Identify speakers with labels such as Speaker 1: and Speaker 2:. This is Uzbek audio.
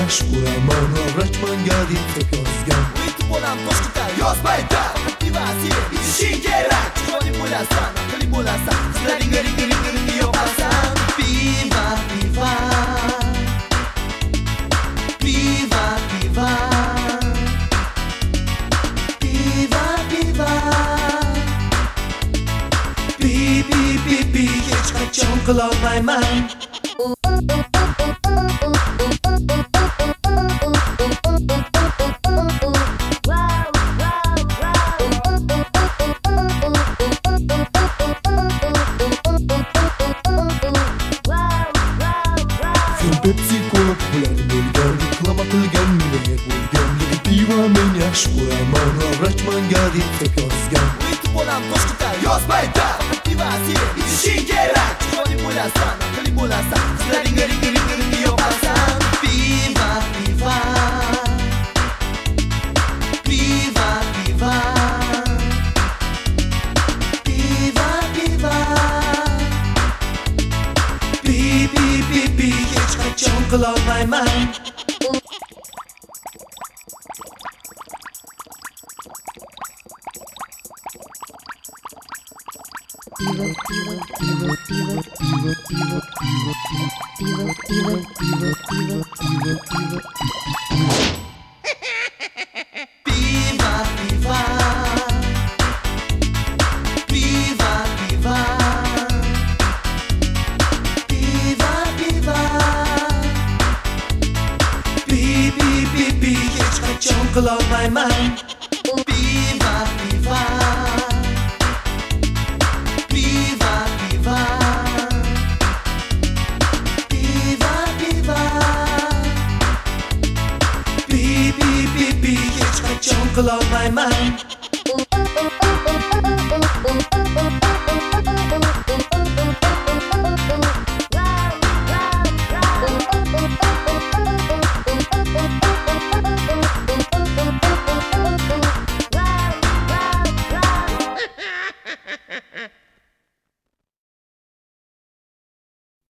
Speaker 1: mashhuraman, vrachmanga deb yozgan.
Speaker 2: Uytib bo'lam toshqita yozmaydi. Pivasi ichishing kerak. Chiroyli bo'lasan, aqlli bo'lasan. Qizlaring ring yoqasan. Piva, piva. Piva, piva. Piva, piva. Pi, hech qachon qilolmayman.
Speaker 1: Pepsi Cola bular bo'lgan, reklama qilgan men bo'lgan. Lekin pivo men yaxshi ko'raman, vrachmanga deb yozgan.
Speaker 2: Uytib bo'lam toshqita yozmaydi. Pivasi ichishing kerak. Chiroyli bo'lasan, aqlli bo'lasan. Qizlaring ring yoqasan. Piva, piva. Piva, piva. Piva, piva. Pi, hech qachon qilolmayman. Piva, piva. Piva, piva. Piva, piva. Pi, hech qachon qilolmayman. Piva, piva. Piva, piva. Piva, piva. Pi, hech qachon qilolmayman.